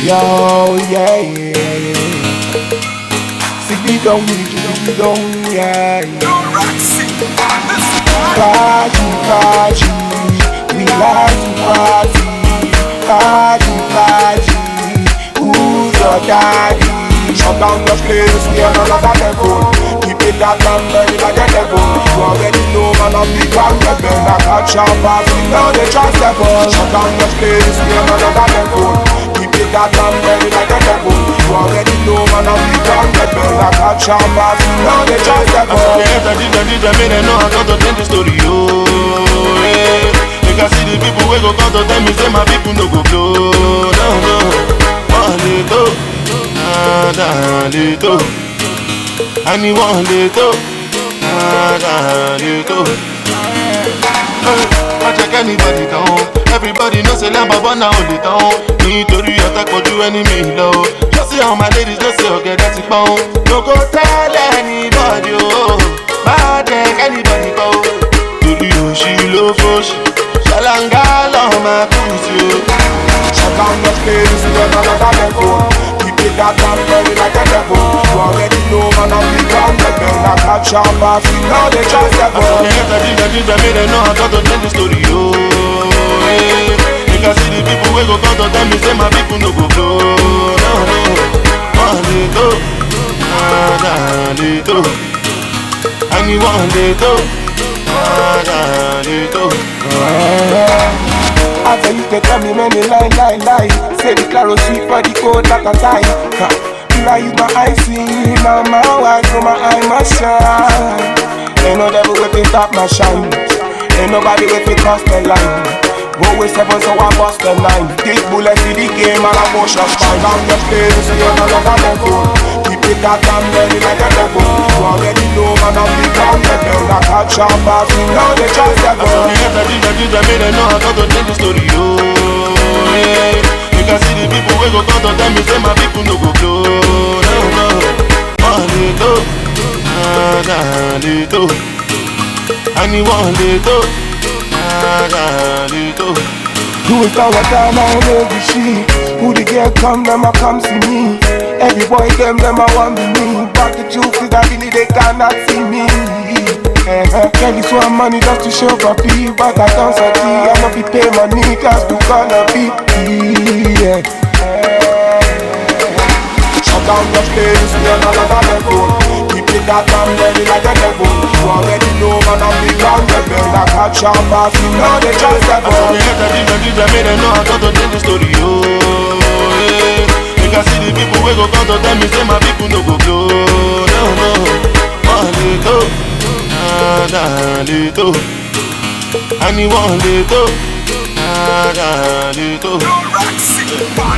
Yo, yeah, yeah. Sit me down, yeah. Party, party, we like to party. Party, party, who's your daddy? Shut down the place, we are another level. Keep it that number like a devil. You already know man of the ground rebel. I catch our pass, we know they try level. Shut down the place, we are another level. Keep it that number like a devil. You already know man of the ground rebel. I catch our pass, we know they try level. Yes, I mean, I know I got to tell the story, oh, yeah. You can see the people who go come to tell me, say my people no go blow, no. One little, little. I need one little, little. I check anybody down. Everybody knows a lamb but now only down. Nítorí ọ̀tá kojú enemy lọ. Just see how my ladies no say okay that's it bound. No go tell anybody oh. Má take anybody go. Torí òṣì ló fòṣì. Ṣàlàngà lọ máa kú sí o. Shut down the place, we are another level. Keep it that number like a devil. You already know man of the ground rebel. I catch our pass, we know they try level. Yes, I mean, I know I got to tell the story, oh, yeah. You can see the people who go come to tell me, say my people no go blow, no. One little, little. I need one little, little. I tell you to tell me many lie. Say the claro sweet for the code like a tie. You use my eyes see, now my wife so my eye must shine. Ain't no devil with it stop my shine. Ain't nobody with it cross the line. Go with 7 so I bust the 9. This bullet see the game and I push a spine. Down the place, see another level. Keep it that damn ready like a devil. You already know man of the ground level. I catch our pass, we know they try level. Yes, I mean, I know I got to tell the story, oh, yeah. You can see the people who go come to tell me, say my people no go blow, no. One little, little. I need one little, little. Do it all the time, I know the shit. Who the girl come, them a come see me. Every boy them a want be me. But the truth is that really they cannot see me. Girl, this one money just to show for people. But I don't see I know be pay money just to call a people, yeah. Shut down the place, we are another level. Keep it that damn ready like a devil. You already know man of the ground rebel. I catch our pass, we know they try level. Yes, I mean, I know I got to tell the story, oh, yeah. You can see the people who go come to tell me, say my people no go blow, no. One little, little. I need one little, little.